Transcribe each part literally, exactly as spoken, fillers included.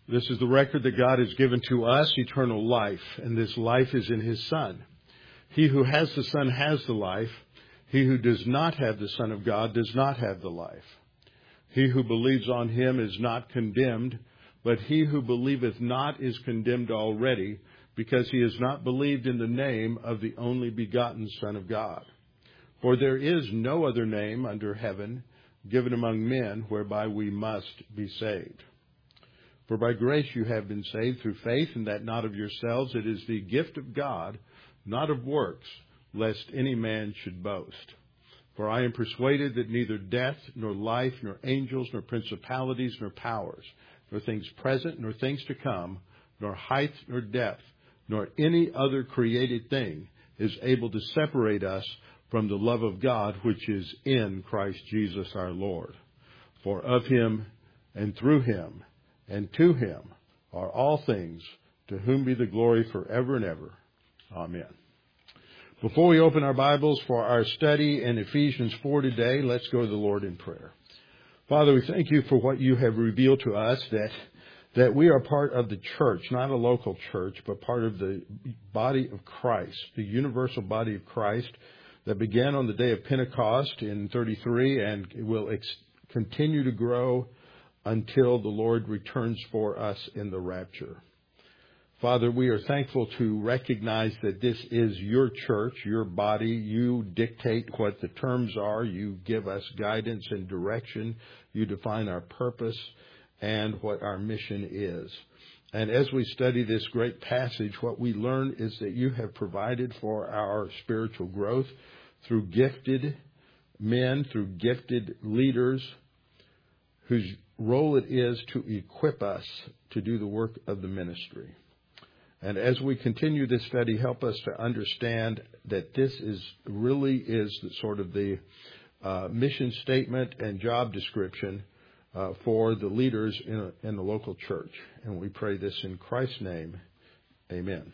This is the record that God has given to us, eternal life, and this life is in His Son. He who has the Son has the life. He who does not have the Son of God does not have the life. He who believes on Him is not condemned, but he who believeth not is condemned already, because he has not believed in the name of the only begotten Son of God. For there is no other name under heaven given among men whereby we must be saved. For by grace you have been saved through faith, and that not of yourselves. It is the gift of God, not of works, lest any man should boast. For I am persuaded that neither death, nor life, nor angels, nor principalities, nor powers, nor things present, nor things to come, nor height, nor depth, nor any other created thing is able to separate us from the love of God which is in Christ Jesus our Lord. For of Him, and through Him, and to Him are all things, to whom be the glory forever and ever. Amen. Before we open our Bibles for our study in Ephesians four today, let's go to the Lord in prayer. Father, we thank You for what You have revealed to us, that that we are part of the church, not a local church, but part of the body of Christ, the universal body of Christ that began on the day of Pentecost in thirty-three and will ex- continue to grow until the Lord returns for us in the rapture. Father, we are thankful to recognize that this is Your church, Your body. You dictate what the terms are. You give us guidance and direction. You define our purpose and what our mission is. And as we study this great passage, what we learn is that You have provided for our spiritual growth through gifted men, through gifted leaders whose role it is to equip us to do the work of the ministry. And as we continue this study, help us to understand that this is really is the, sort of the uh, mission statement and job description uh, for the leaders in, in the local church. And we pray this in Christ's name. Amen.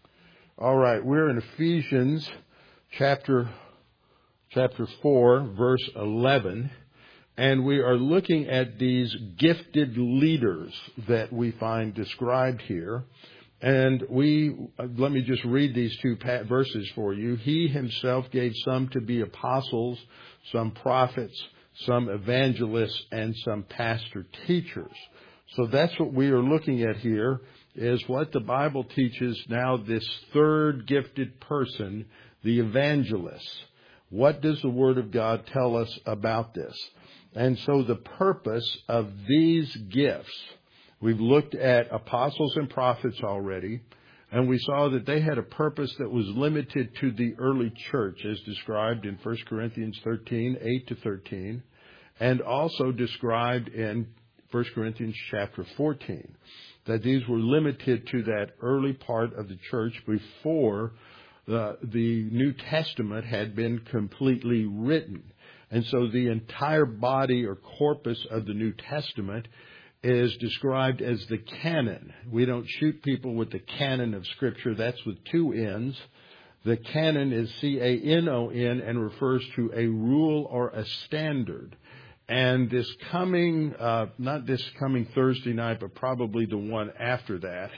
All right, we're in Ephesians chapter chapter four, verse eleven. And we are looking at these gifted leaders that we find described here. And we, let me just read these two verses for you. He Himself gave some to be apostles, some prophets, some evangelists, and some pastor teachers. So that's what we are looking at here, is what the Bible teaches now, this third gifted person, the evangelist. What does the Word of God tell us about this? And so the purpose of these gifts, we've looked at apostles and prophets already, and we saw that they had a purpose that was limited to the early church, as described in First Corinthians thirteen, eight to thirteen, and also described in First Corinthians chapter fourteen, that these were limited to that early part of the church before the, the New Testament had been completely written. And so the entire body or corpus of the New Testament is described as the canon. We don't shoot people with the canon of Scripture. That's with two N's. The canon is C A N O N and refers to a rule or a standard. And this coming, uh, not this coming Thursday night, but probably the one after that.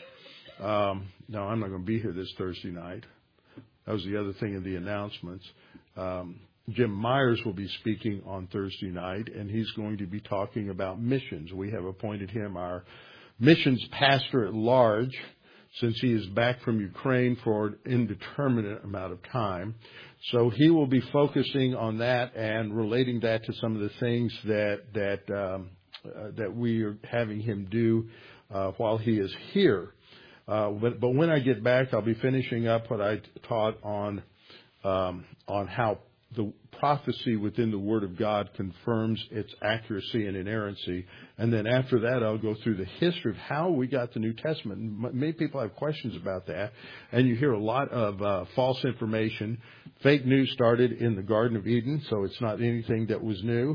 Um, no, I'm not going to be here this Thursday night. That was the other thing in the announcements. Um, Jim Myers will be speaking on Thursday night, and he's going to be talking about missions. We have appointed him our missions pastor at large, since he is back from Ukraine for an indeterminate amount of time. So he will be focusing on that and relating that to some of the things that that um, uh, that we are having him do uh, while he is here. Uh, but, but when I get back, I'll be finishing up what I taught on um, on how the prophecy within the Word of God confirms its accuracy and inerrancy. And then after that, I'll go through the history of how we got the New Testament. Many people have questions about that. And you hear a lot of uh, false information. Fake news started in the Garden of Eden, so it's not anything that was new.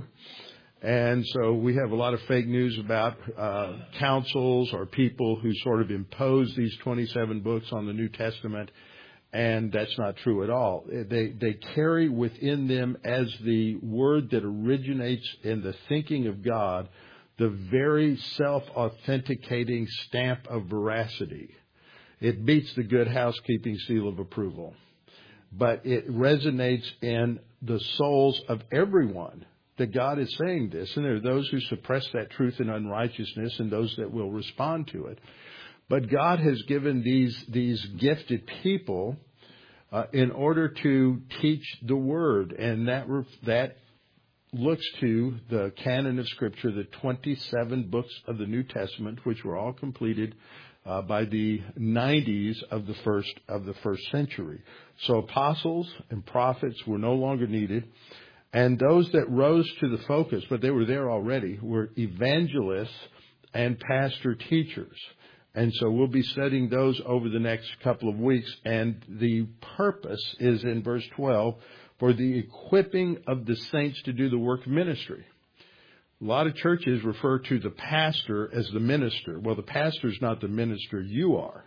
And so we have a lot of fake news about uh, councils or people who sort of impose these twenty-seven books on the New Testament. And that's not true at all. They they carry within them, as the word that originates in the thinking of God, the very self-authenticating stamp of veracity. It beats the Good Housekeeping seal of approval. But it resonates in the souls of everyone that God is saying this. And there are those who suppress that truth in unrighteousness and those that will respond to it. But God has given these, these gifted people uh, in order to teach the Word. And that that looks to the canon of Scripture, the twenty-seven books of the New Testament, which were all completed uh, by the nineties of the first of the first century. So apostles and prophets were no longer needed. And those that rose to the focus, but they were there already, were evangelists and pastor teachers. And so we'll be studying those over the next couple of weeks. And the purpose is in verse twelve, for the equipping of the saints to do the work of ministry. A lot of churches refer to the pastor as the minister. Well, the pastor is not the minister, you are.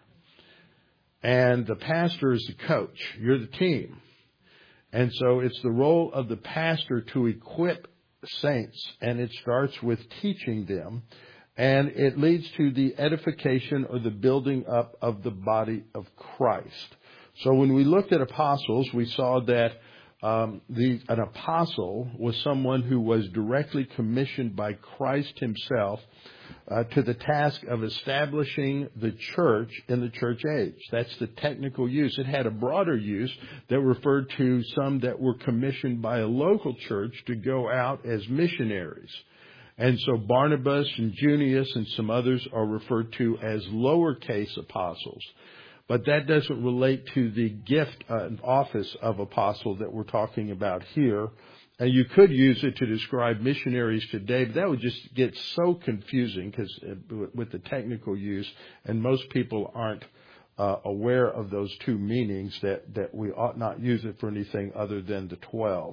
And the pastor is the coach. You're the team. And so it's the role of the pastor to equip saints, and it starts with teaching them, and it leads to the edification or the building up of the body of Christ. So when we looked at apostles, we saw that um, the, an apostle was someone who was directly commissioned by Christ himself uh, to the task of establishing the church in the church age. That's the technical use. It had a broader use that referred to some that were commissioned by a local church to go out as missionaries. And so Barnabas and Junius and some others are referred to as lowercase apostles. But that doesn't relate to the gift and office of apostle that we're talking about here. And you could use it to describe missionaries today, but that would just get so confusing because with the technical use, and most people aren't uh, aware of those two meanings, that, that we ought not use it for anything other than the twelve.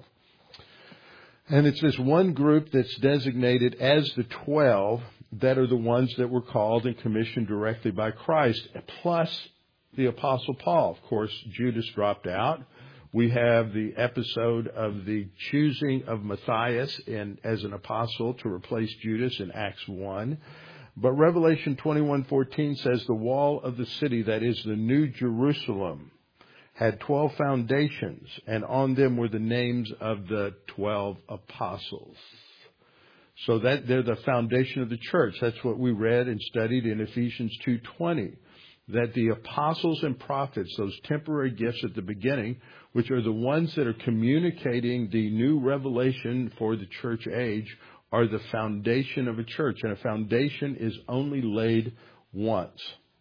And it's this one group that's designated as the twelve that are the ones that were called and commissioned directly by Christ, plus the Apostle Paul. Of course, Judas dropped out. We have the episode of the choosing of Matthias in, as an apostle to replace Judas in Acts one. But Revelation twenty-one fourteen says the wall of the city, that is the New Jerusalem, had twelve foundations, and on them were the names of the twelve apostles. So that they're the foundation of the church. That's what we read and studied in Ephesians two twenty. That the apostles and prophets, those temporary gifts at the beginning, which are the ones that are communicating the new revelation for the church age, are the foundation of a church. And a foundation is only laid once.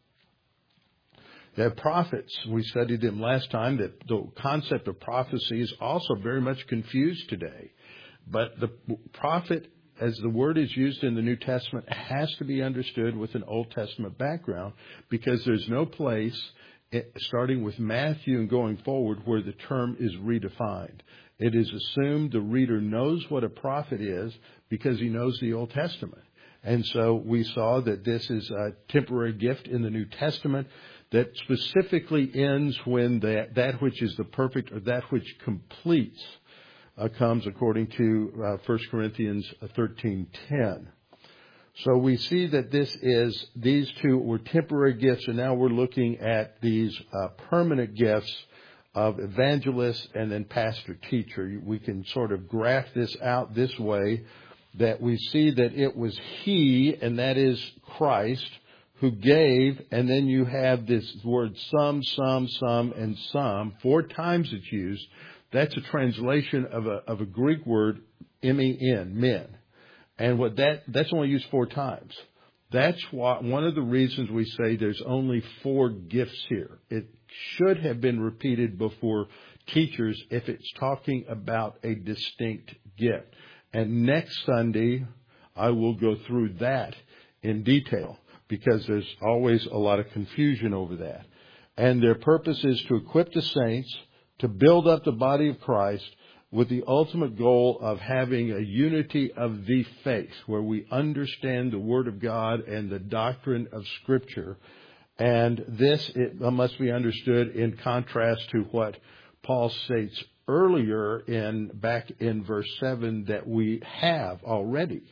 The prophets, we studied them last time, that the concept of prophecy is also very much confused today. But the prophet, as the word is used in the New Testament, has to be understood with an Old Testament background, because there's no place, starting with Matthew and going forward, where the term is redefined. It is assumed the reader knows what a prophet is because he knows the Old Testament. And so we saw that this is a temporary gift in the New Testament that specifically ends when that, that which is the perfect, or that which completes, Uh, comes according to uh, First Corinthians thirteen ten. So we see that this is, these two were temporary gifts, and now we're looking at these uh, permanent gifts of evangelist and then pastor teacher. We can sort of graph this out this way, that we see that it was he, and that is Christ, who gave, and then you have this word some, some, some, and some. Four times it's used. That's a translation of a of a Greek word, M E N, men. And what that that's only used four times. That's why one of the reasons we say there's only four gifts here. It should have been repeated before teachers if it's talking about a distinct gift. And next Sunday, I will go through that in detail, because there's always a lot of confusion over that. And their purpose is to equip the saints, to build up the body of Christ, with the ultimate goal of having a unity of the faith, where we understand the Word of God and the doctrine of Scripture. And this it must be understood in contrast to what Paul states earlier in back in verse seven that we have already.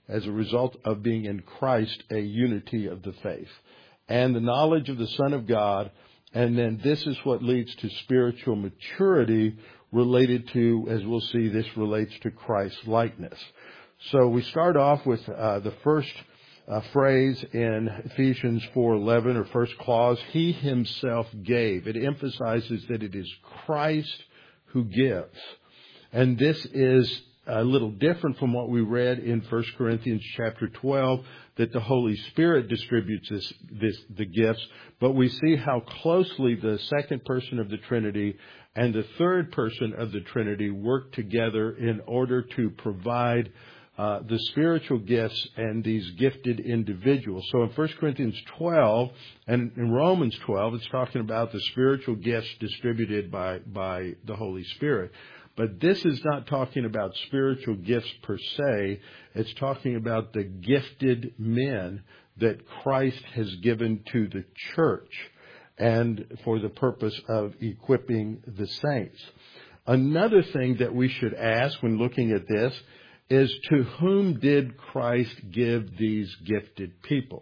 as a result of being in Christ, a unity of the faith. And the knowledge of the Son of God. And then this is what leads to spiritual maturity related to, as we'll see, this relates to Christ's likeness. So we start off with uh, the first uh, phrase in Ephesians four eleven, or first clause, He Himself gave. It emphasizes that it is Christ who gives. And this is a little different from what we read in First Corinthians chapter twelve, that the Holy Spirit distributes this, this, the gifts. But we see how closely the second person of the Trinity and the third person of the Trinity work together in order to provide uh, the spiritual gifts and these gifted individuals. So in First Corinthians twelve and in Romans twelve, it's talking about the spiritual gifts distributed by, by the Holy Spirit. But this is not talking about spiritual gifts per se. It's talking about the gifted men that Christ has given to the church and for the purpose of equipping the saints. Another thing that we should ask when looking at this is, to whom did Christ give these gifted people?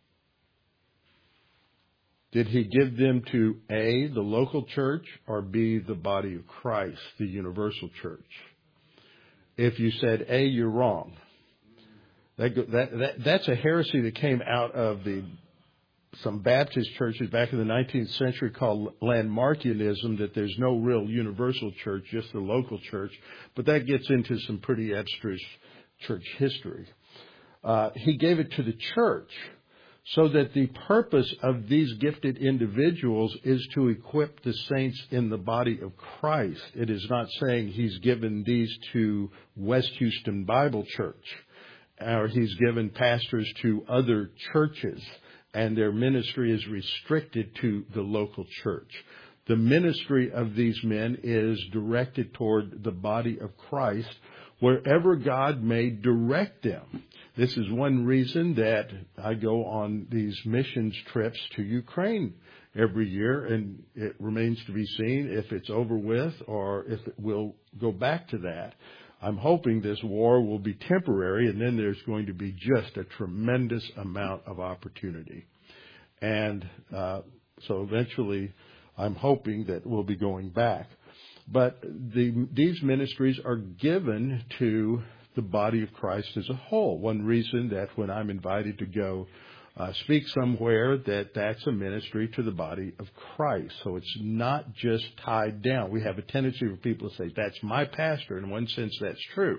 Did He give them to A, the local church, or B, the body of Christ, the universal church? If you said A, you're wrong. That, that, that, that's a heresy that came out of the some Baptist churches back in the nineteenth century called Landmarkianism, that there's no real universal church, just the local church. But that gets into some pretty abstruse church history. Uh, he gave it to the church, so that the purpose of these gifted individuals is to equip the saints in the body of Christ. It is not saying He's given these to West Houston Bible Church, or He's given pastors to other churches, and their ministry is restricted to the local church. The ministry of these men is directed toward the body of Christ, wherever God may direct them. This is one reason that I go on these missions trips to Ukraine every year, and it remains to be seen if it's over with or if it will go back to that. I'm hoping this war will be temporary, and then there's going to be just a tremendous amount of opportunity. And uh, so eventually I'm hoping that we'll be going back. But the, these ministries are given to the body of Christ as a whole. One reason that when I'm invited to go uh, speak somewhere, that that's a ministry to the body of Christ. So it's not just tied down. We have a tendency for people to say, that's my pastor. In one sense, that's true.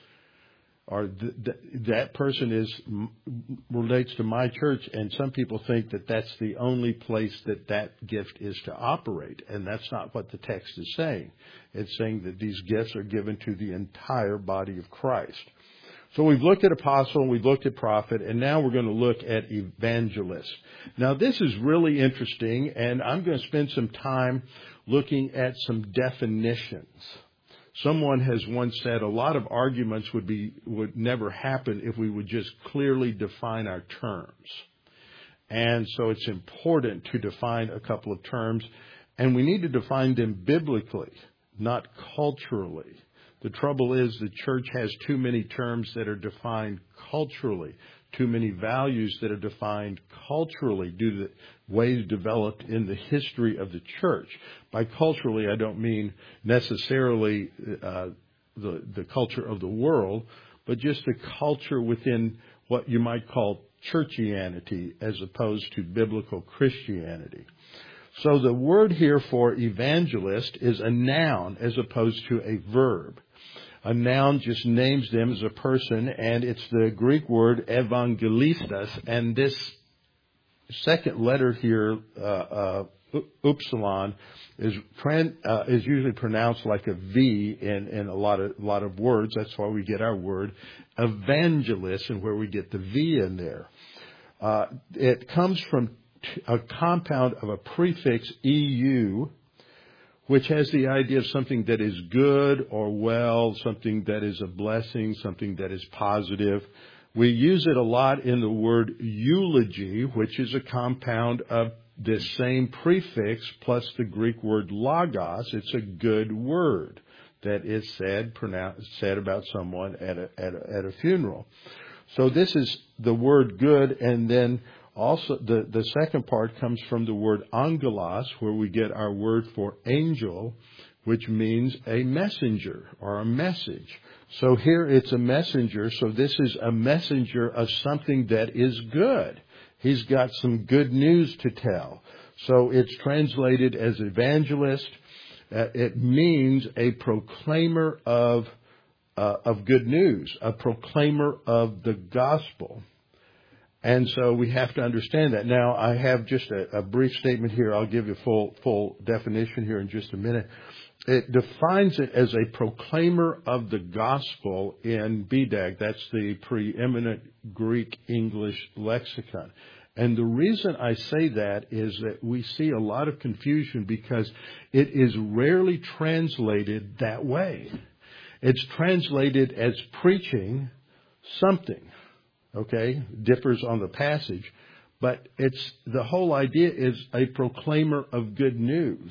Or th- th- that person is relates to my church, and some people think that that's the only place that that gift is to operate, and that's not what the text is saying. It's saying that these gifts are given to the entire body of Christ. So we've looked at apostle, and we've looked at prophet, and now we're going to look at evangelist. Now this is really interesting, and I'm going to spend some time looking at some definitions. Someone has once said a lot of arguments would be would never happen if we would just clearly define our terms. And so it's important to define a couple of terms, and we need to define them biblically, not culturally. The trouble is the church has too many terms that are defined culturally, too many values that are defined culturally due to the ways developed in the history of the church. By culturally, I don't mean necessarily uh, the, the culture of the world, but just the culture within what you might call churchianity as opposed to biblical Christianity. So the word here for evangelist is a noun as opposed to a verb. A noun just names them as a person, and it's the Greek word evangelistas, and this second letter here, uh, uh, upsilon, is trans, uh, is usually pronounced like a V in, in a lot of a lot of words. That's why we get our word evangelist, and where we get the V in there. Uh, it comes from t- a compound of a prefix E U, which has the idea of something that is good or well, something that is a blessing, something that is positive. We use it a lot in the word eulogy, which is a compound of this same prefix plus the Greek word logos. It's a good word that is said, pronounced, said about someone at a, at a, at a funeral. So this is the word good, and then also the, the second part comes from the word angelos, where we get our word for angel, which means a messenger or a message. So here it's a messenger. So this is a messenger of something that is good. He's got some good news to tell. So it's translated as evangelist. Uh, it means a proclaimer of uh, of good news, a proclaimer of the gospel. And so we have to understand that. Now, I have just a, a brief statement here. I'll give you full full definition here in just a minute. It defines it as a proclaimer of the gospel in B D A G. That's the preeminent Greek English lexicon. And the reason I say that is that we see a lot of confusion because it is rarely translated that way. It's translated as preaching something, okay? Differs on the passage. But it's the whole idea is a proclaimer of good news.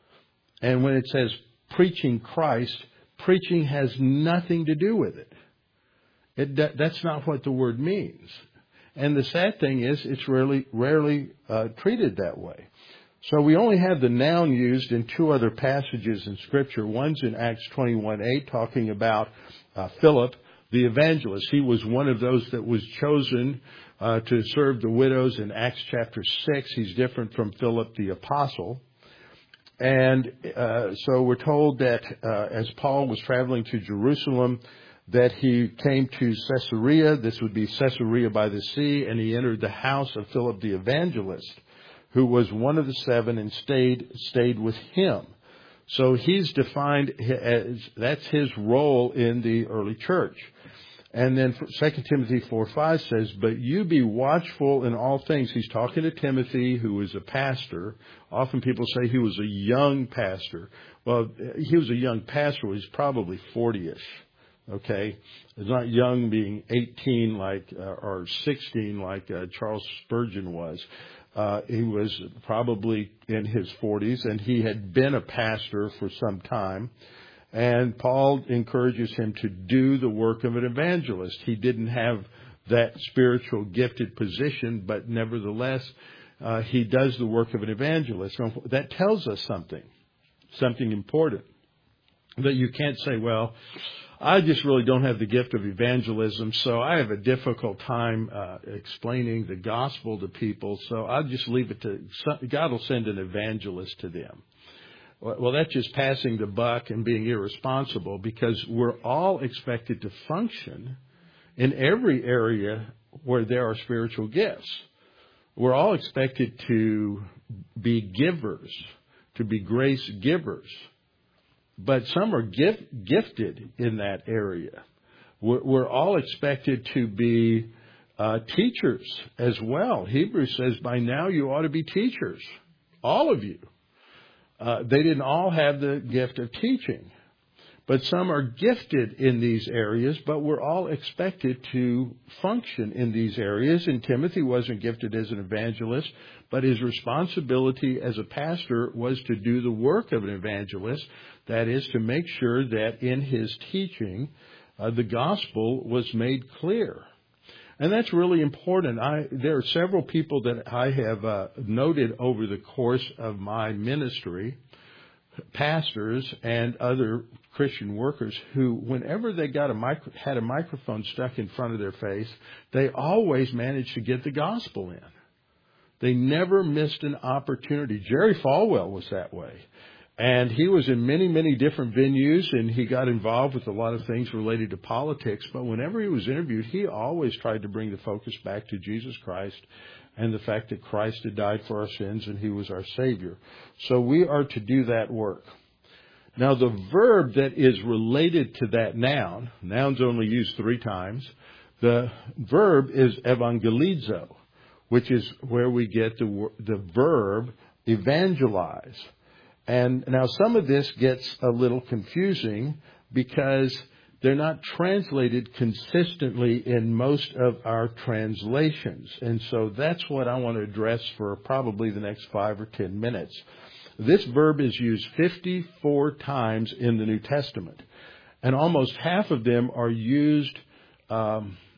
And when it says preaching Christ, preaching has nothing to do with it. It that, that's not what the word means. And the sad thing is, it's rarely, rarely uh, treated that way. So we only have the noun used in two other passages in Scripture. One's in Acts twenty-one eight, talking about uh, Philip, the evangelist. He was one of those that was chosen uh, to serve the widows in Acts chapter six. He's different from Philip the apostle. And uh, so we're told that uh, as Paul was traveling to Jerusalem, that he came to Caesarea. This would be Caesarea by the sea, and he entered the house of Philip the evangelist, who was one of the seven, and stayed stayed with him. So he's defined as that's his role in the early church. And then Second Timothy four five says, "But you be watchful in all things." He's talking to Timothy, who was a pastor. Often people say he was a young pastor. Well, he was a young pastor. He was probably forty-ish. Okay, it's not young being eighteen like uh, or sixteen like uh, Charles Spurgeon was. Uh, he was probably in his forties, and he had been a pastor for some time. And Paul encourages him to do the work of an evangelist. He didn't have that spiritual gifted position, but nevertheless, uh, he does the work of an evangelist. Now, that tells us something, something important, that you can't say, well, I just really don't have the gift of evangelism, so I have a difficult time uh, explaining the gospel to people, so I'll just leave it to, God will send an evangelist to them. Well, that's just passing the buck and being irresponsible, because we're all expected to function in every area where there are spiritual gifts. We're all expected to be givers, to be grace givers. But some are gift, gifted in that area. We're, we're all expected to be uh, teachers as well. Hebrews says, by now you ought to be teachers, all of you. Uh, they didn't all have the gift of teaching. But some are gifted in these areas, but we're all expected to function in these areas. And Timothy wasn't gifted as an evangelist, but his responsibility as a pastor was to do the work of an evangelist. That is, to make sure that in his teaching, uh, the gospel was made clear. And that's really important. I, there are several people that I have uh, noted over the course of my ministry, pastors and other Christian workers, who, whenever they got a micro, had a microphone stuck in front of their face, they always managed to get the gospel in. They never missed an opportunity. Jerry Falwell was that way. And he was in many, many different venues, and he got involved with a lot of things related to politics. But whenever he was interviewed, he always tried to bring the focus back to Jesus Christ and the fact that Christ had died for our sins and he was our Savior. So we are to do that work. Now, the verb that is related to that noun, noun's only used three times, the verb is evangelizo, which is where we get the, the verb evangelize. And now some of this gets a little confusing because they're not translated consistently in most of our translations. And so that's what I want to address for probably the next five or ten minutes. This verb is used fifty-four times in the New Testament. And almost half of them are used um,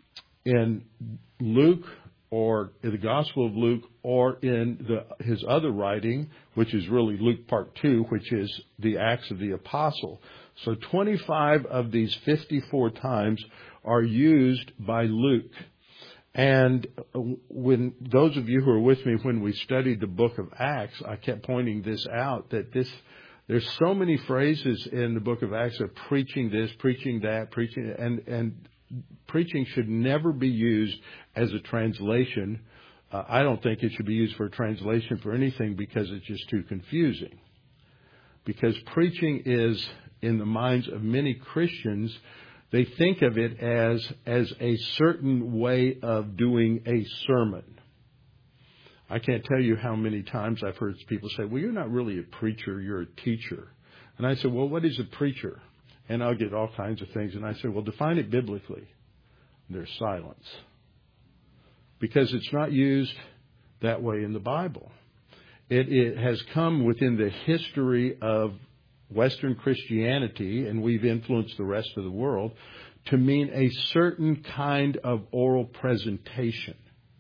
in Luke or in the Gospel of Luke or in the, his other writing, which is really Luke part two, which is the Acts of the Apostle. So twenty-five of these fifty-four times are used by Luke. And when those of you who were with me when we studied the book of Acts, I kept pointing this out, that this there's so many phrases in the book of Acts of preaching this, preaching that, preaching, and and preaching should never be used as a translation. Uh, I don't think it should be used for a translation for anything because it's just too confusing. Because preaching is, in the minds of many Christians, they think of it as, as a certain way of doing a sermon. I can't tell you how many times I've heard people say, well, you're not really a preacher, you're a teacher. And I said, well, what is a preacher? And I'll get all kinds of things. And I said, well, define it biblically. And there's silence. Because it's not used that way in the Bible. It, it has come within the history of Western Christianity, and we've influenced the rest of the world, to mean a certain kind of oral presentation.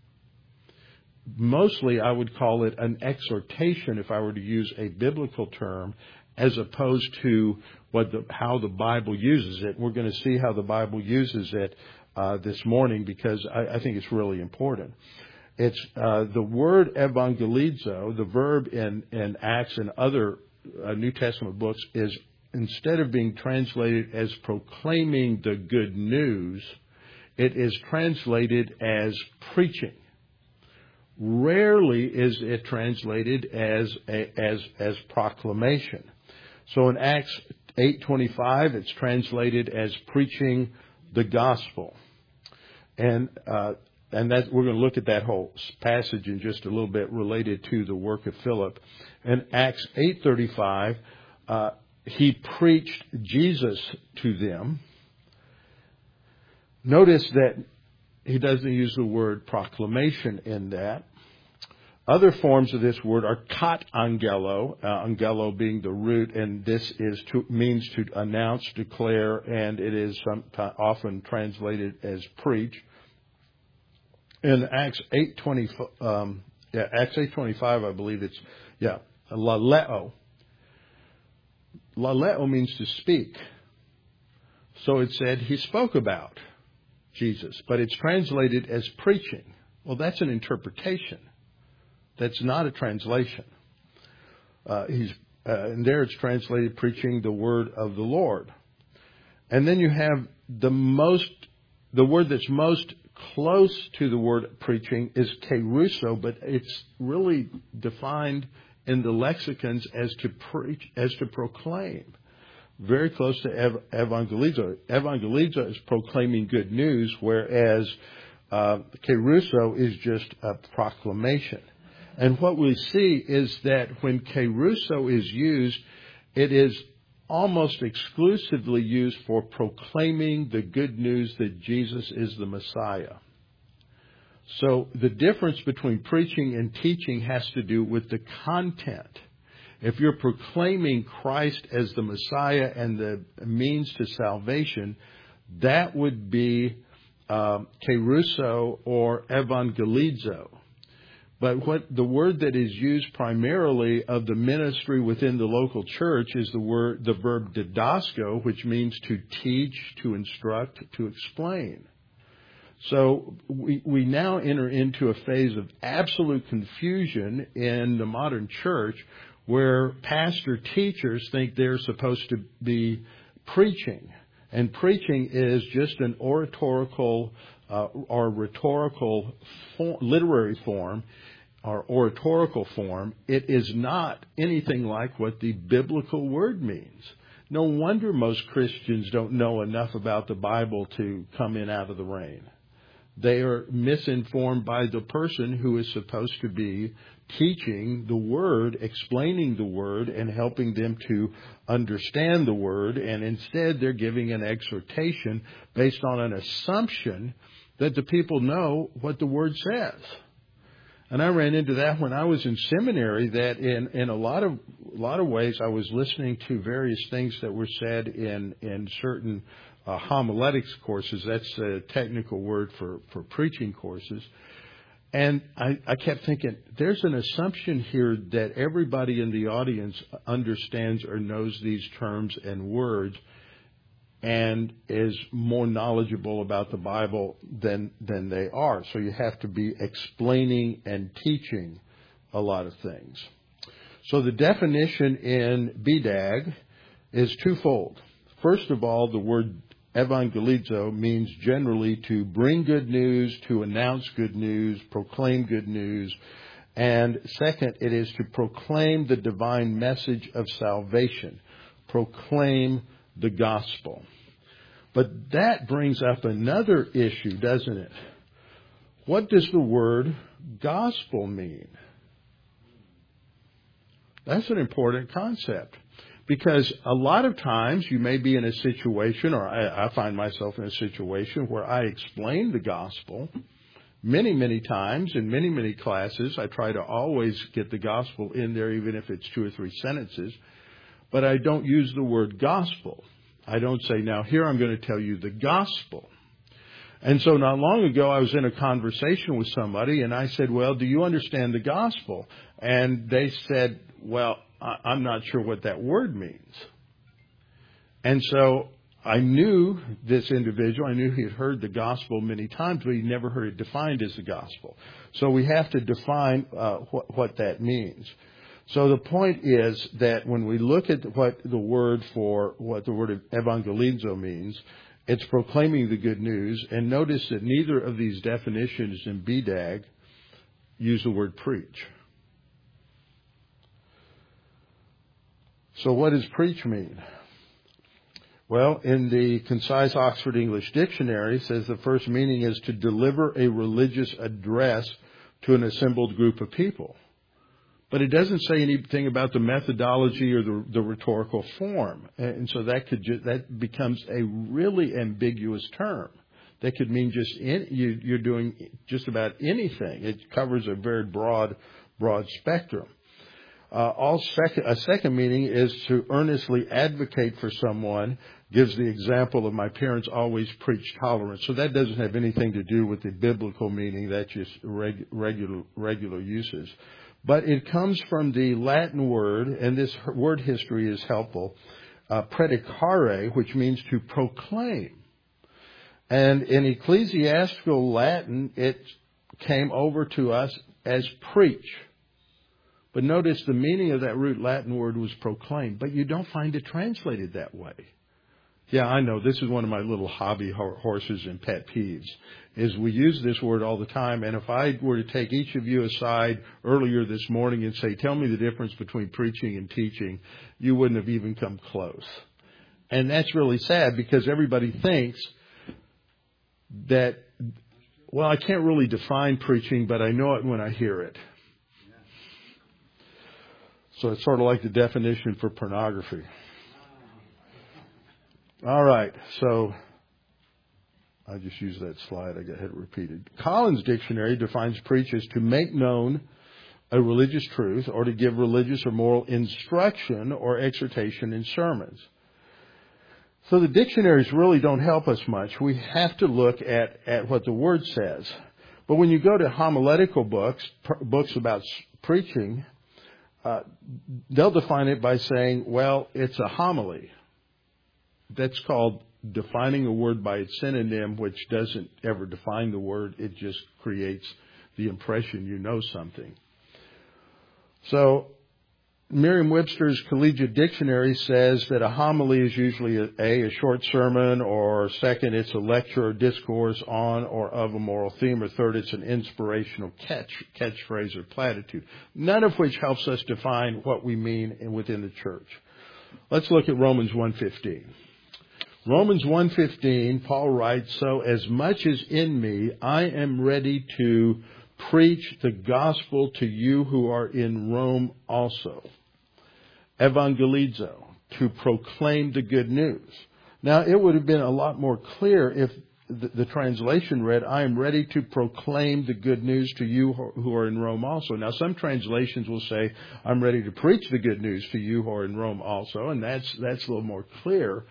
Mostly, I would call it an exhortation, if I were to use a biblical term, as opposed to what the, how the Bible uses it. We're going to see how the Bible uses it uh, this morning, because I, I think it's really important. It's uh, the word evangelizo, the verb in, in Acts and other uh, New Testament books, is, instead of being translated as proclaiming the good news, it is translated as preaching. Rarely is it translated as a, as as proclamation. So in Acts eight twenty-five, it's translated as preaching the gospel, and uh, and that we're going to look at that whole passage in just a little bit related to the work of Philip. In Acts eight thirty-five, uh, he preached Jesus to them. Notice that he doesn't use the word proclamation in that. Other forms of this word are kat angelo, uh, angelo being the root, and this is to, means to announce, declare, and it is sometimes often translated as preach. In Acts eight twenty, um, yeah, Acts eight twenty-five, I believe it's yeah, laleo. Laleo means to speak. So it said he spoke about Jesus, but it's translated as preaching. Well, that's an interpretation. That's not a translation. Uh, he's uh, and there it's translated preaching the word of the Lord. And then you have the most, the word that's most close to the word preaching is kerusso, but it's really defined in the lexicons as to preach, as to proclaim. Very close to ev- evangelizo. Evangelizo is proclaiming good news, whereas uh, kerusso is just a proclamation. And what we see is that when kerusso is used, it is almost exclusively used for proclaiming the good news that Jesus is the Messiah. So the difference between preaching and teaching has to do with the content. If you're proclaiming Christ as the Messiah and the means to salvation, that would be um, kerusso or evangelizo. But what the word that is used primarily of the ministry within the local church is the word, the verb didasko, which means to teach, to instruct, to explain. So we, we now enter into a phase of absolute confusion in the modern church, where pastor teachers think they're supposed to be preaching. And preaching is just an oratorical uh, or rhetorical form, literary form, or oratorical form. It is not anything like what the biblical word means. No wonder most Christians don't know enough about the Bible to come in out of the rain. They are misinformed by the person who is supposed to be teaching the Word, explaining the Word, and helping them to understand the Word. And instead, they're giving an exhortation based on an assumption that the people know what the Word says. And I ran into that when I was in seminary, that in, in a lot of a lot of ways I was listening to various things that were said in, in certain uh, homiletics courses. That's a technical word for, for preaching courses. And I, I kept thinking, there's an assumption here that everybody in the audience understands or knows these terms and words and is more knowledgeable about the Bible than than they are. So you have to be explaining and teaching a lot of things. So the definition in B D A G is twofold. First of all, the word evangelizo means generally to bring good news, to announce good news, proclaim good news. And second, it is to proclaim the divine message of salvation, proclaim the gospel. But that brings up another issue, doesn't it? What does the word gospel mean? That's an important concept. Because a lot of times you may be in a situation, or I, I find myself in a situation where I explain the gospel many, many times in many, many classes. I try to always get the gospel in there, even if it's two or three sentences. But I don't use the word gospel. I don't say, now here I'm going to tell you the gospel. And so not long ago I was in a conversation with somebody and I said, well, do you understand the gospel? And they said, well, I'm not sure what that word means. And so I knew this individual. I knew he had heard the gospel many times, but he never heard it defined as the gospel. So we have to define uh, what, what that means. So the point is that when we look at what the word for, what the word evangelizo means, it's proclaiming the good news. And notice that neither of these definitions in B D A G use the word preach. So what does preach mean? Well, in the Concise Oxford English Dictionary, it says the first meaning is to deliver a religious address to an assembled group of people. But it doesn't say anything about the methodology or the, the rhetorical form. And so that could ju- that becomes a really ambiguous term. That could mean just in, you, you're doing just about anything. It covers a very broad, broad spectrum. Uh, all second, a second meaning is to earnestly advocate for someone. Gives the example of my parents always preach tolerance. So that doesn't have anything to do with the biblical meaning. That's just reg, regular, regular uses. But it comes from the Latin word, and this word history is helpful, uh, predicare, which means to proclaim. And in ecclesiastical Latin, it came over to us as preach. But notice the meaning of that root Latin word was proclaim, but you don't find it translated that way. Yeah, I know. This is one of my little hobby horses and pet peeves, is we use this word all the time. And if I were to take each of you aside earlier this morning and say, tell me the difference between preaching and teaching, you wouldn't have even come close. And that's really sad because everybody thinks that, well, I can't really define preaching, but I know it when I hear it. So it's sort of like the definition for pornography. All right, so I just used that slide. I got it repeated. Collins Dictionary defines preach as to make known a religious truth or to give religious or moral instruction or exhortation in sermons. So the dictionaries really don't help us much. We have to look at, at what the word says. But when you go to homiletical books, pr- books about preaching, uh, they'll define it by saying, well, it's a homily. That's called defining a word by its synonym, which doesn't ever define the word. It just creates the impression you know something. So Merriam-Webster's Collegiate Dictionary says that a homily is usually a, a, a short sermon, or second, it's a lecture or discourse on or of a moral theme, or third, it's an inspirational catch, catchphrase or platitude, none of which helps us define what we mean within the church. Let's look at Romans one fifteen. Romans one fifteen, Paul writes, so as much as in me, I am ready to preach the gospel to you who are in Rome also. Evangelizo, to proclaim the good news. Now, it would have been a lot more clear if the, the translation read, I am ready to proclaim the good news to you who are in Rome also. Now, some translations will say, I'm ready to preach the good news to you who are in Rome also, and that's, that's a little more clear.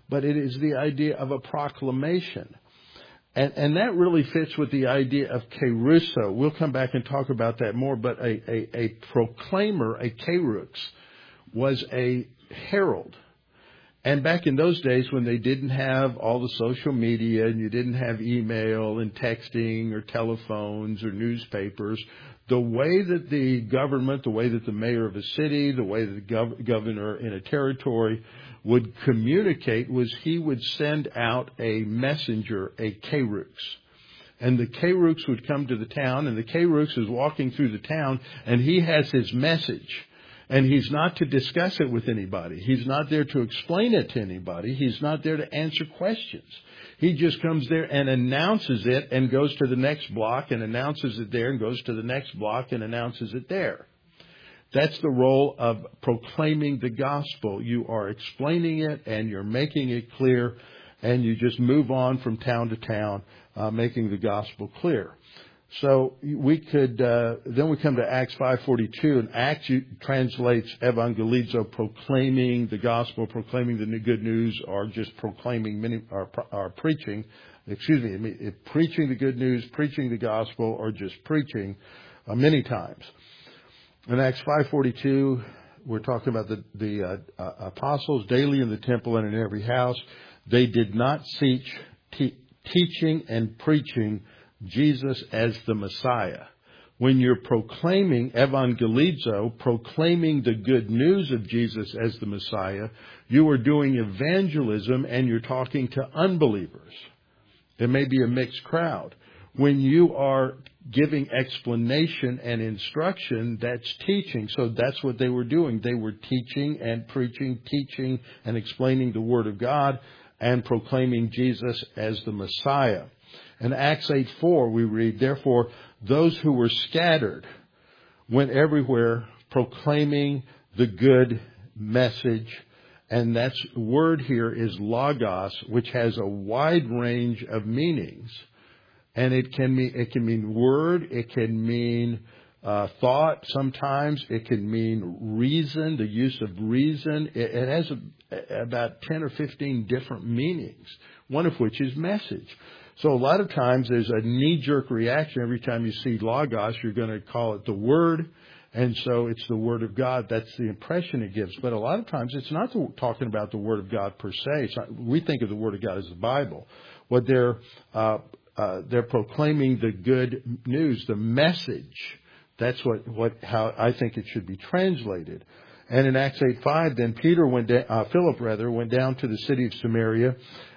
but it is the idea of a proclamation. And, and that really fits with the idea of kerusso. We'll come back and talk about that more, but a, a, a proclaimer, a kerux, was a herald. And back in those days when they didn't have all the social media and you didn't have email and texting or telephones or newspapers, the way that the government, the way that the mayor of a city, the way that the gov- governor in a territory would communicate was he would send out a messenger, a kerux. And the kerux would come to the town, and the kerux is walking through the town, and he has his message. And he's not to discuss it with anybody. He's not there to explain it to anybody. He's not there to answer questions. He just comes there and announces it and goes to the next block and announces it there and goes to the next block and announces it there. That's the role of proclaiming the gospel. You are explaining it and you're making it clear, and you just move on from town to town, uh, making the gospel clear. So we could, uh, then we come to Acts five forty-two, and Acts translates evangelizo, proclaiming the gospel, proclaiming the good news, or just proclaiming, many, or, or preaching, excuse me, preaching the good news, preaching the gospel, or just preaching uh, many times. In Acts five forty-two, we're talking about the, the uh, uh, apostles daily in the temple and in every house. They did not cease te- teaching and preaching Jesus as the Messiah. When you're proclaiming evangelizo, proclaiming the good news of Jesus as the Messiah, you are doing evangelism and you're talking to unbelievers. There may be a mixed crowd. When you are giving explanation and instruction, that's teaching. So that's what they were doing. They were teaching and preaching, teaching and explaining the Word of God and proclaiming Jesus as the Messiah. In Acts eight four, we read, therefore, those who were scattered went everywhere proclaiming the good message. And that word here is logos, which has a wide range of meanings. And it can mean, it can mean word, it can mean uh, thought sometimes, it can mean reason, the use of reason. It, it has a, about ten or fifteen different meanings, one of which is message. So a lot of times there's a knee-jerk reaction. Every time you see logos, you're going to call it the Word. And so it's the Word of God. That's the impression it gives. But a lot of times it's not the, talking about the Word of God per se. It's not, we think of the Word of God as the Bible. What they're, uh, uh, they're proclaiming the good news, the message. That's what, what, how I think it should be translated. And in Acts eight five, then Peter went, da- uh, Philip rather, went down to the city of Samaria,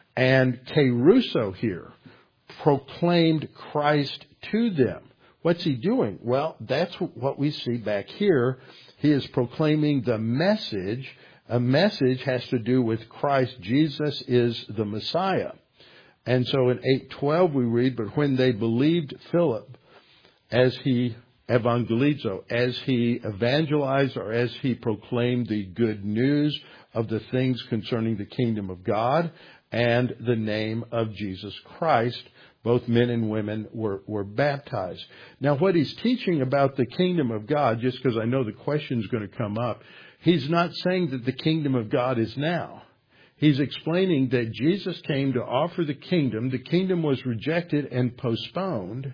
and kerusso here proclaimed Christ to them. What's he doing? Well, that's what we see back here. He is proclaiming the message. A message has to do with Christ. Jesus is the Messiah. And so in eight twelve we read, but when they believed Philip as he evangelizo, as he evangelized or as he proclaimed the good news of the things concerning the kingdom of God and the name of Jesus Christ, both men and women were, were baptized. Now, what he's teaching about the kingdom of God, just because I know the question is going to come up, he's not saying that the kingdom of God is now. He's explaining that Jesus came to offer the kingdom. The kingdom was rejected and postponed,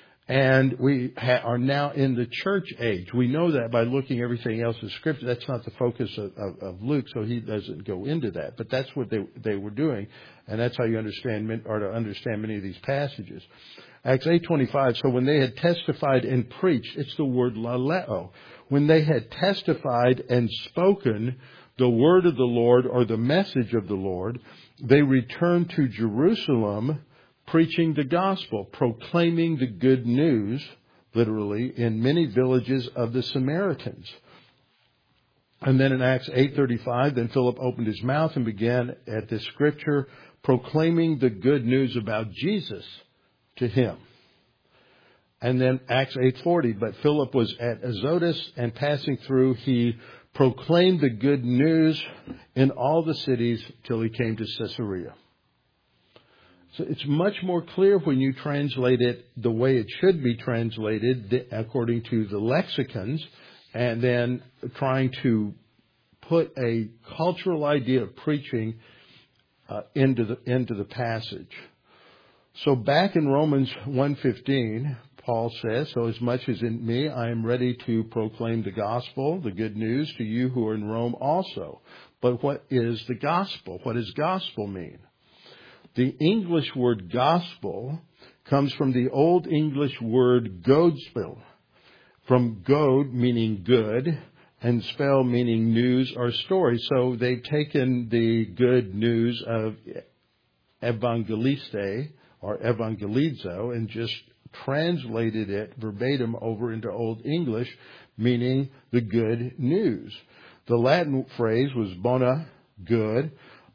and we ha- are now in the church age. We know that by looking everything else in Scripture. That's not the focus of, of, of Luke, so he doesn't go into that. But that's what they they were doing, and that's how you understand or to understand many of these passages. Acts eight twenty-five. So when they had testified and preached, it's the word laleo. When they had testified and spoken the word of the Lord or the message of the Lord, they returned to Jerusalem, preaching the gospel, proclaiming the good news, literally, in many villages of the Samaritans. And then in Acts eight thirty-five, then Philip opened his mouth and began at this scripture, proclaiming the good news about Jesus to him. And then Acts eight forty, but Philip was at Azotus, and passing through, he proclaimed the good news in all the cities till he came to Caesarea. So it's much more clear when you translate it the way it should be translated, according to the lexicons, and then trying to put a cultural idea of preaching uh, into the into the passage. So back in Romans one fifteen, Paul says, "So as much as in me, I am ready to proclaim the gospel, the good news, to you who are in Rome also." But what is the gospel? What does gospel mean? The English word gospel comes from the Old English word gospel, from god meaning good and spell meaning news or story. So they've taken the good news of evangeliste or evangelizo and just translated it verbatim over into Old English, meaning the good news. The Latin phrase was bona, good,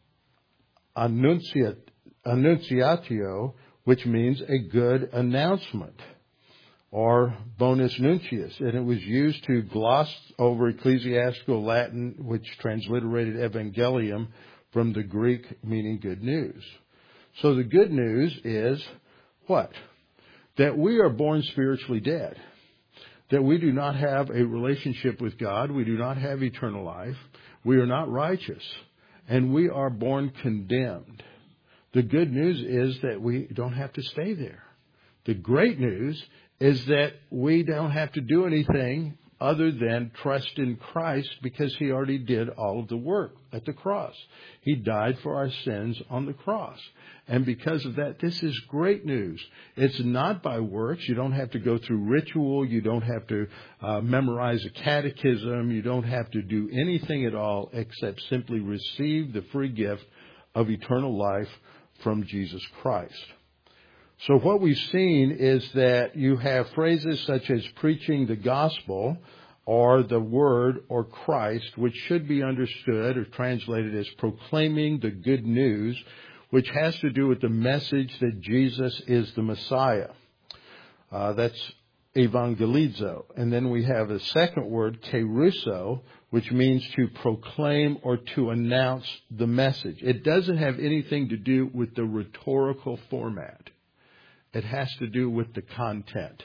annunciat, annunciatio, which means a good announcement, or bonus nuntius, and it was used to gloss over ecclesiastical Latin, which transliterated evangelium from the Greek meaning good news. So the good news is what? That we are born spiritually dead. That we do not have a relationship with God. We do not have eternal life. We are not righteous. And we are born condemned. The good news is that we don't have to stay there. The great news is that we don't have to do anything other than trust in Christ, because He already did all of the work at the cross. He died for our sins on the cross. And because of that, this is great news. It's not by works. You don't have to go through ritual. You don't have to uh, memorize a catechism. You don't have to do anything at all except simply receive the free gift of eternal life from Jesus Christ. So what we've seen is that you have phrases such as preaching the gospel or the word or Christ, which should be understood or translated as proclaiming the good news, which has to do with the message that Jesus is the Messiah. Uh, that's evangelizo. And then we have a second word, kerusso, which means to proclaim or to announce the message. It doesn't have anything to do with the rhetorical format. It has to do with the content.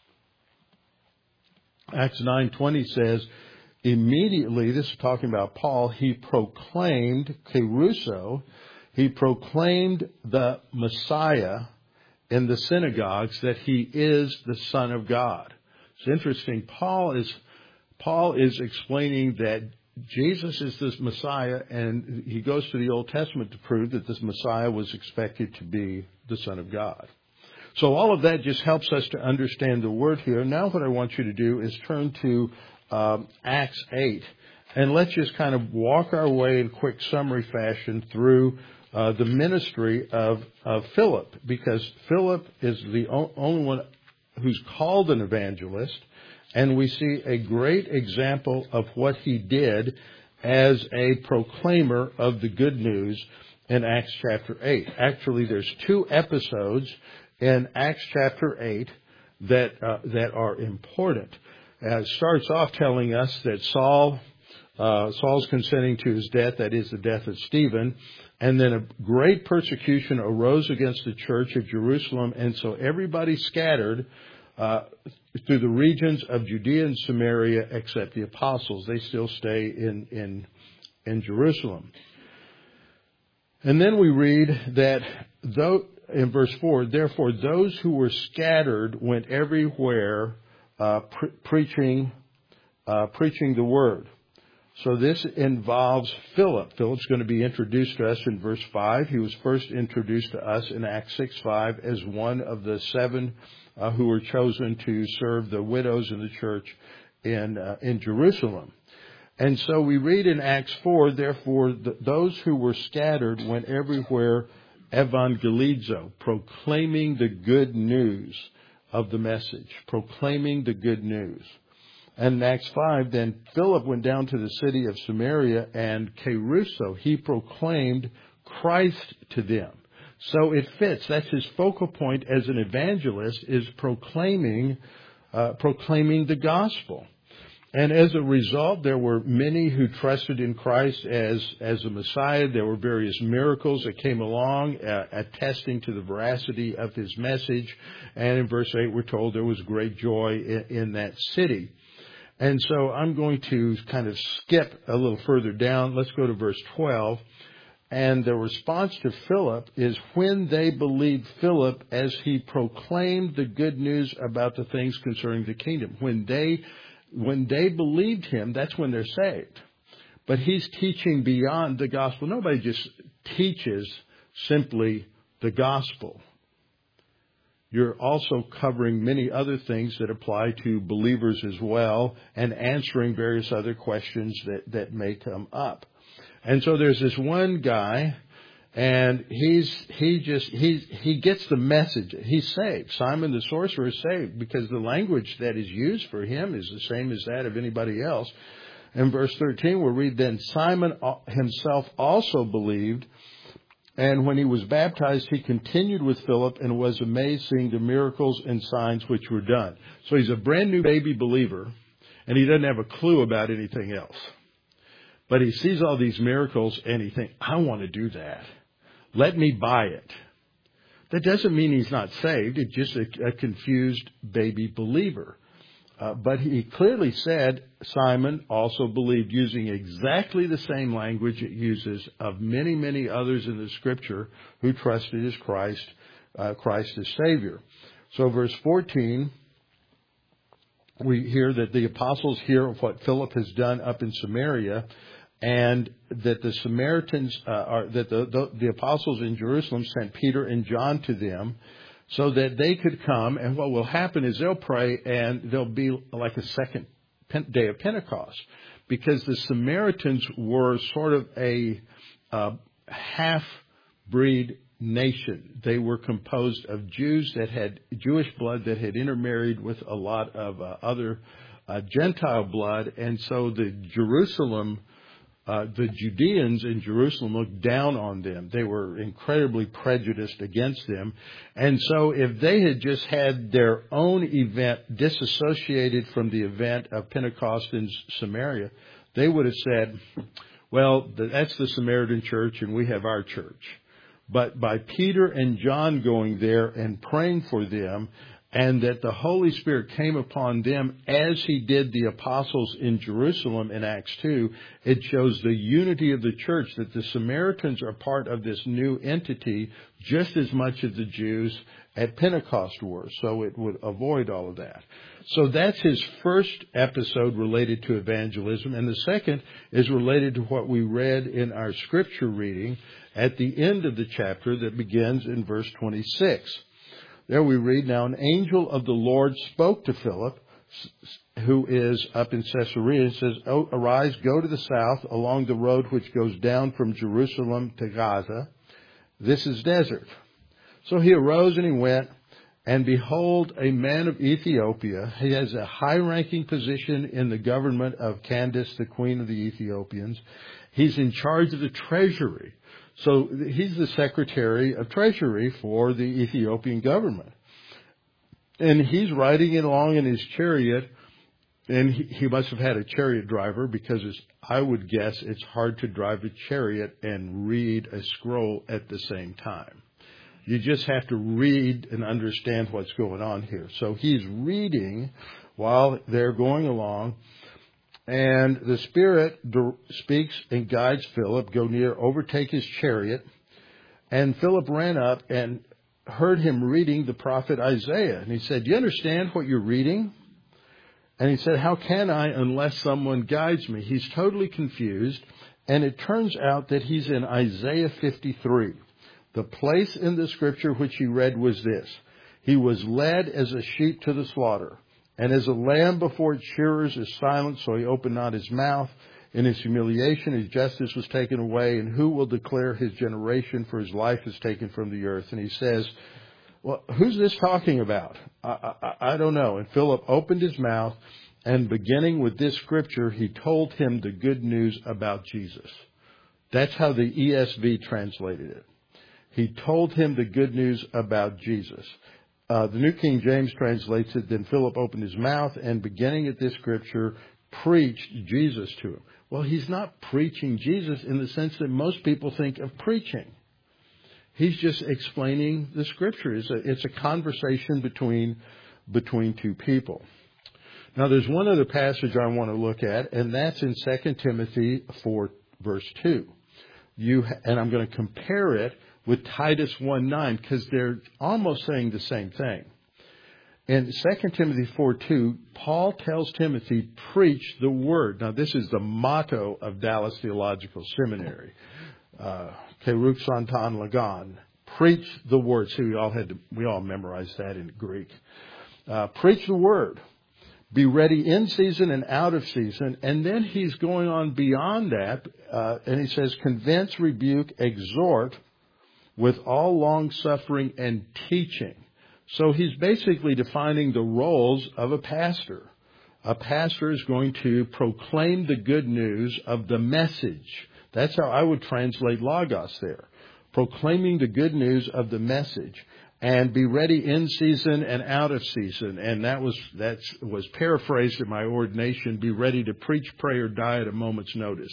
Acts nine twenty says, immediately, this is talking about Paul, he proclaimed, kerusso, he proclaimed the Messiah in the synagogues that he is the Son of God. It's interesting. Paul is Paul is explaining that Jesus is this Messiah, and he goes to the Old Testament to prove that this Messiah was expected to be the Son of God. So all of that just helps us to understand the word here. Now what I want you to do is turn to um, Acts eight, and let's just kind of walk our way in quick summary fashion through uh, the ministry of, of Philip, because Philip is the o- only one who's called an evangelist, and we see a great example of what he did as a proclaimer of the good news in Acts chapter eight. Actually, there's two episodes in Acts chapter eight that uh, that are important. Uh, it starts off telling us that Saul, uh, Saul's consenting to his death, that is the death of Stephen, and then a great persecution arose against the church of Jerusalem, and so everybody scattered uh, through the regions of Judea and Samaria except the apostles. They still stay in in in Jerusalem. And then we read that though. In verse four, therefore those who were scattered went everywhere uh, pre- preaching uh, preaching the word. So this involves Philip. Philip's going to be introduced to us in verse five. He was first introduced to us in Acts six five as one of the seven uh, who were chosen to serve the widows in the church in uh, in Jerusalem. And so we read in Acts four, therefore th- those who were scattered went everywhere evangelizo, proclaiming the good news of the message, proclaiming the good news. And in Acts five, then Philip went down to the city of Samaria, and kerusso, he proclaimed Christ to them. So it fits. That's his focal point as an evangelist, is proclaiming, uh, proclaiming the gospel. And as a result, there were many who trusted in Christ as, as a Messiah. There were various miracles that came along, uh, attesting to the veracity of his message. And in verse eight, we're told there was great joy in, in that city. And so I'm going to kind of skip a little further down. Let's go to verse twelve. And the response to Philip is when they believed Philip as he proclaimed the good news about the things concerning the kingdom. When they, when they believed him, that's when they're saved. But he's teaching beyond the gospel. Nobody just teaches simply the gospel. You're also covering many other things that apply to believers as well and answering various other questions that, that may come up. And so there's this one guy, and he's he just he's he gets the message. He's saved. Simon the sorcerer is saved because the language that is used for him is the same as that of anybody else. In verse thirteen, we'll read, then Simon himself also believed, and when he was baptized, he continued with Philip and was amazed seeing the miracles and signs which were done. So he's a brand new baby believer, and he doesn't have a clue about anything else. But he sees all these miracles and he thinks, I want to do that. Let me buy it. That doesn't mean he's not saved. It's just a, a confused baby believer. Uh, but he clearly said Simon also believed, using exactly the same language it uses of many, many others in the Scripture who trusted as Christ, uh, Christ as Savior. So verse fourteen, we hear that the apostles hear of what Philip has done up in Samaria, and that the Samaritans, uh, are, that the, the, the apostles in Jerusalem sent Peter and John to them so that they could come. And what will happen is they'll pray and there'll be like a second day of Pentecost, because the Samaritans were sort of a uh, half-breed nation. They were composed of Jews that had Jewish blood that had intermarried with a lot of uh, other uh, Gentile blood. And so the Jerusalem Uh, the Judeans in Jerusalem looked down on them. They were incredibly prejudiced against them. And so if they had just had their own event disassociated from the event of Pentecost in Samaria, they would have said, well, that's the Samaritan church and we have our church. But by Peter and John going there and praying for them, and that the Holy Spirit came upon them as he did the apostles in Jerusalem in Acts two, it shows the unity of the church, that the Samaritans are part of this new entity just as much as the Jews at Pentecost were. So it would avoid all of that. So that's his first episode related to evangelism. And the second is related to what we read in our scripture reading at the end of the chapter that begins in verse twenty-six. There we read, now an angel of the Lord spoke to Philip, who is up in Caesarea, and says, oh, arise, go to the south along the road which goes down from Jerusalem to Gaza. This is desert. So he arose and he went, and behold, a man of Ethiopia. He has a high-ranking position in the government of Candace, the queen of the Ethiopians. He's in charge of the treasury. So he's the Secretary of Treasury for the Ethiopian government. And he's riding along in his chariot, and he, he must have had a chariot driver, because it's, I would guess it's hard to drive a chariot and read a scroll at the same time. You just have to read and understand what's going on here. So he's reading while they're going along. And the Spirit speaks and guides Philip, go near, overtake his chariot. And Philip ran up and heard him reading the prophet Isaiah. And he said, do you understand what you're reading? And he said, how can I unless someone guides me? He's totally confused. And it turns out that he's in Isaiah fifty-three. The place in the scripture which he read was this: he was led as a sheep to the slaughter. And as a lamb before its shearers is silent, so he opened not his mouth. In his humiliation, his justice was taken away. And who will declare his generation? For his life is taken from the earth. And he says, well, who's this talking about? I, I, I don't know. And Philip opened his mouth, and beginning with this scripture, he told him the good news about Jesus. That's how the E S V translated it. He told him the good news about Jesus. Uh, the New King James translates it, then Philip opened his mouth and beginning at this scripture, preached Jesus to him. Well, he's not preaching Jesus in the sense that most people think of preaching. He's just explaining the scripture. It's a, it's a conversation between, between two people. Now, there's one other passage I want to look at, and that's in Second Timothy four, verse two. you ha- and I'm going to compare it with Titus one nine because they're almost saying the same thing. In Second Timothy four two, Paul tells Timothy, preach the word. Now, this is the motto of Dallas Theological Seminary. Uh, Keruk Santan Lagan. Preach the word. See, we all had to, we all memorized that in Greek. Uh, preach the word. Be ready in season and out of season. And then he's going on beyond that, uh, and he says, convince, rebuke, exhort with all long suffering and teaching. So he's basically defining the roles of a pastor. A pastor is going to proclaim the good news of the message. That's how I would translate logos there. Proclaiming the good news of the message. And be ready in season and out of season. And that was that was paraphrased in my ordination. Be ready to preach, pray, or die at a moment's notice.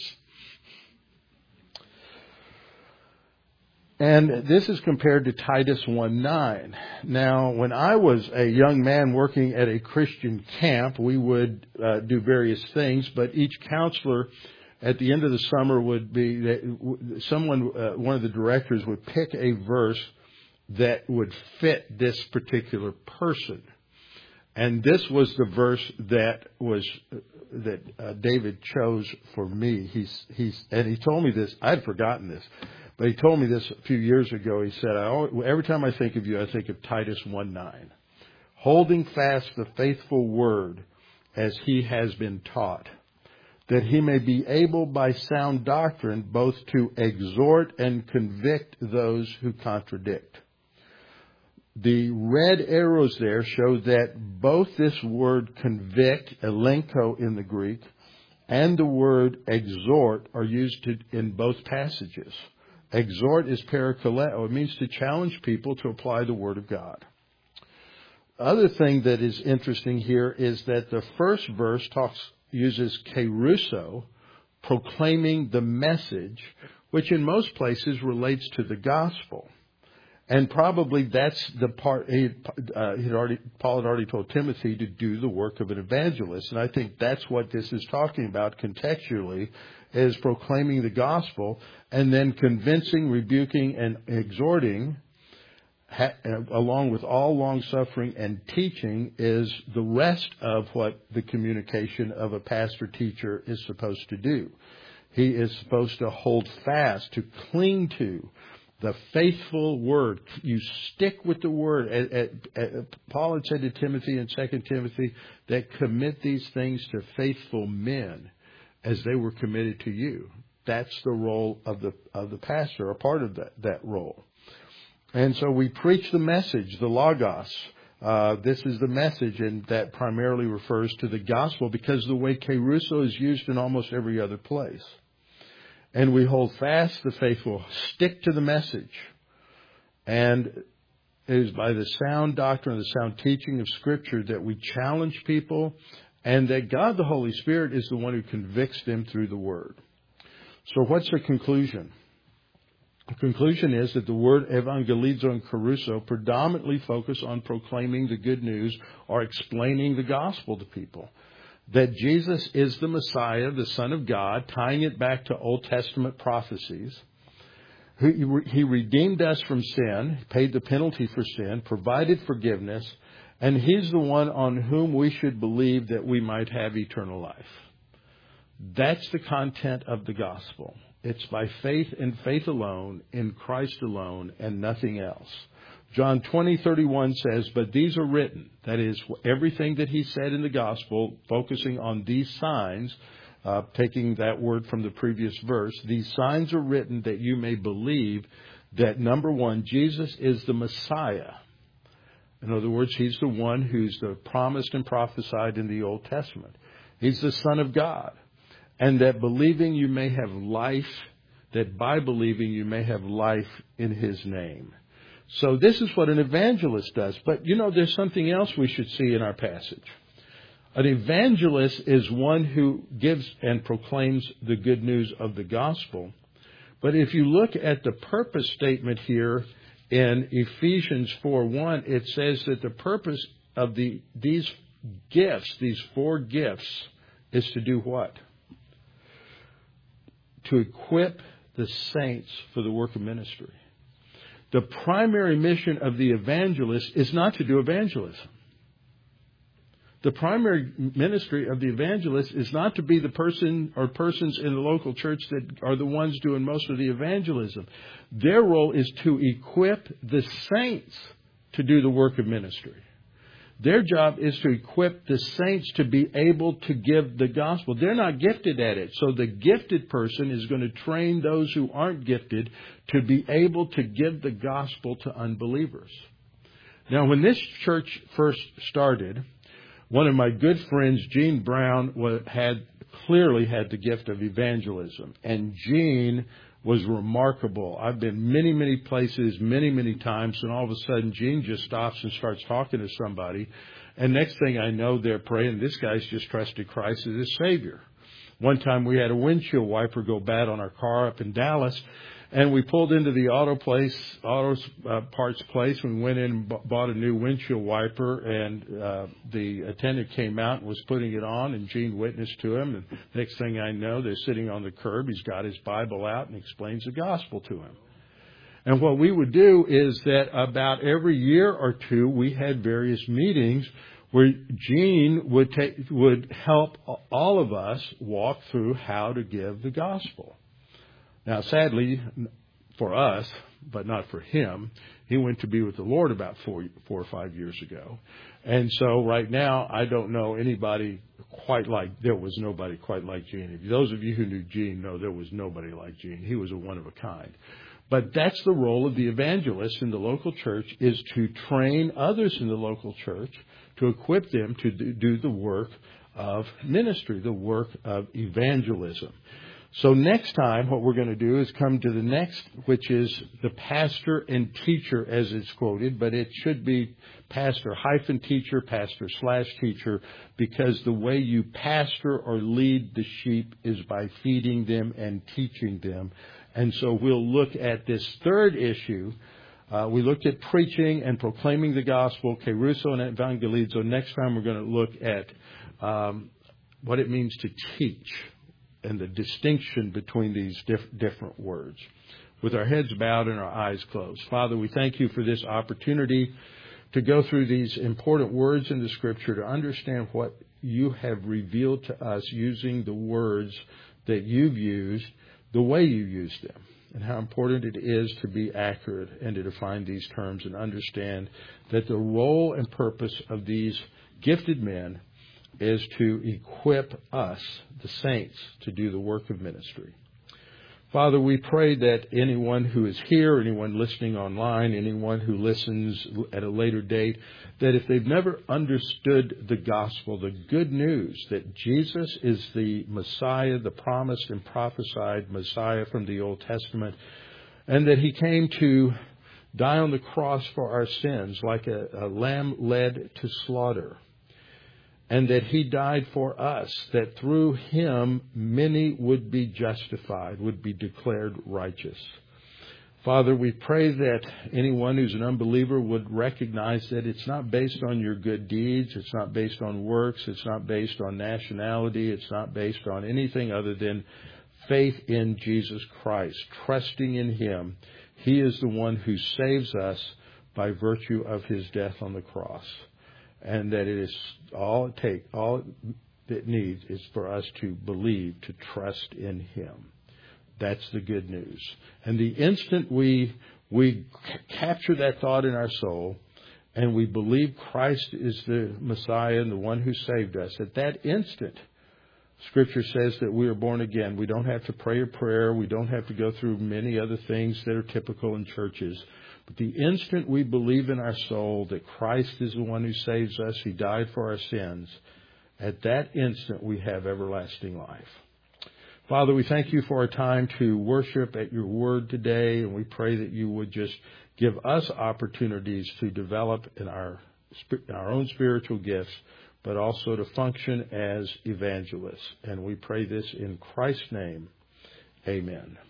And this is compared to Titus one nine. Now, when I was a young man working at a Christian camp, we would uh, do various things, but each counselor at the end of the summer would be, someone, uh, one of the directors would pick a verse that would fit this particular person. And this was the verse that was, that uh, David chose for me. He's, he's, and he told me this, I'd forgotten this. But he told me this a few years ago. He said, I always, every time I think of you, I think of Titus one nine. Holding fast the faithful word as he has been taught, that he may be able by sound doctrine both to exhort and convict those who contradict. The red arrows there show that both this word convict, elenko in the Greek, and the word exhort are used to, in both passages. Exhort is parakaleo. It means to challenge people to apply the Word of God. Other thing that is interesting here is that the first verse talks uses keruso, proclaiming the message, which in most places relates to the gospel. And probably that's the part he uh, he'd already Paul had already told Timothy to do the work of an evangelist, and I think that's what this is talking about contextually, is proclaiming the gospel and then convincing, rebuking, and exhorting, ha- along with all long suffering and teaching, is the rest of what the communication of a pastor teacher is supposed to do. He is supposed to hold fast, to cling to the faithful word. You stick with the word. At, at, at, Paul had said to Timothy in Second Timothy that commit these things to faithful men as they were committed to you. That's the role of the of the pastor, or part of that, that role. And so we preach the message, the logos. Uh, this is the message, and that primarily refers to the gospel because the way keruso is used in almost every other place. And we hold fast the faithful, stick to the message. And it is by the sound doctrine, the sound teaching of Scripture that we challenge people, and that God the Holy Spirit is the one who convicts them through the Word. So what's the conclusion? The conclusion is that the word evangelizo and keruso predominantly focus on proclaiming the good news or explaining the gospel to people. That Jesus is the Messiah, the Son of God, tying it back to Old Testament prophecies. He redeemed us from sin, paid the penalty for sin, provided forgiveness, and He's the one on whom we should believe that we might have eternal life. That's the content of the gospel. It's by faith and faith alone, in Christ alone, and nothing else. John twenty thirty-one says, but these are written. That is, everything that he said in the gospel, focusing on these signs, uh, taking that word from the previous verse, these signs are written that you may believe that, number one, Jesus is the Messiah. In other words, He's the one who's the promised and prophesied in the Old Testament. He's the Son of God. And that believing you may have life, that by believing you may have life in His name. So this is what an evangelist does. But, you know, there's something else we should see in our passage. An evangelist is one who gives and proclaims the good news of the gospel. But if you look at the purpose statement here in Ephesians four one, it says that the purpose of the these gifts, these four gifts, is to do what? To equip the saints for the work of ministry. The primary mission of the evangelist is not to do evangelism. The primary ministry of the evangelist is not to be the person or persons in the local church that are the ones doing most of the evangelism. Their role is to equip the saints to do the work of ministry. Their job is to equip the saints to be able to give the gospel. They're not gifted at it. So the gifted person is going to train those who aren't gifted to be able to give the gospel to unbelievers. Now, when this church first started, one of my good friends, Gene Brown, had clearly had the gift of evangelism. And Gene was remarkable. I've been many, many places, many, many times, and all of a sudden Gene just stops and starts talking to somebody. And next thing I know, they're praying. This guy's just trusted Christ as his Savior. One time we had a windshield wiper go bad on our car up in Dallas. And we pulled into the auto place, auto uh, parts place. We went in and b- bought a new windshield wiper, and uh, the attendant came out and was putting it on, and Gene witnessed to him. And next thing I know, they're sitting on the curb. He's got his Bible out and explains the gospel to him. And what we would do is that about every year or two, we had various meetings where Gene would take, would help all of us walk through how to give the gospel. Now, sadly, for us, but not for him, he went to be with the Lord about four, four or five years ago. And so right now, I don't know anybody quite like, there was nobody quite like Gene. Those of you who knew Gene know there was nobody like Gene. He was a one of a kind. But that's the role of the evangelist in the local church, is to train others in the local church, to equip them to do the work of ministry, the work of evangelism. So next time, what we're going to do is come to the next, which is the pastor and teacher, as it's quoted, but it should be pastor hyphen teacher, pastor slash teacher, because the way you pastor or lead the sheep is by feeding them and teaching them. And so we'll look at this third issue. Uh, we looked at preaching and proclaiming the gospel, kerusso and evangelizo. Next time we're going to look at um, what it means to teach, and the distinction between these diff- different words. With our heads bowed and our eyes closed. Father, we thank you for this opportunity to go through these important words in the Scripture, to understand what you have revealed to us using the words that you've used, the way you used them, and how important it is to be accurate and to define these terms and understand that the role and purpose of these gifted men is to equip us, the saints, to do the work of ministry. Father, we pray that anyone who is here, anyone listening online, anyone who listens at a later date, that if they've never understood the gospel, the good news that Jesus is the Messiah, the promised and prophesied Messiah from the Old Testament, and that he came to die on the cross for our sins like a, a lamb led to slaughter, and that he died for us, that through him many would be justified, would be declared righteous. Father, we pray that anyone who's an unbeliever would recognize that it's not based on your good deeds, it's not based on works, it's not based on nationality, it's not based on anything other than faith in Jesus Christ, trusting in him. He is the one who saves us by virtue of his death on the cross. And that it is all it takes, all it needs is for us to believe, to trust in him. That's the good news. And the instant we we capture that thought in our soul, and we believe Christ is the Messiah and the one who saved us, at that instant, Scripture says that we are born again. We don't have to pray a prayer. We don't have to go through many other things that are typical in churches. But the instant we believe in our soul that Christ is the one who saves us, he died for our sins, at that instant we have everlasting life. Father, we thank you for our time to worship at your word today, and we pray that you would just give us opportunities to develop in our, our own spiritual gifts, but also to function as evangelists. And we pray this in Christ's name. Amen.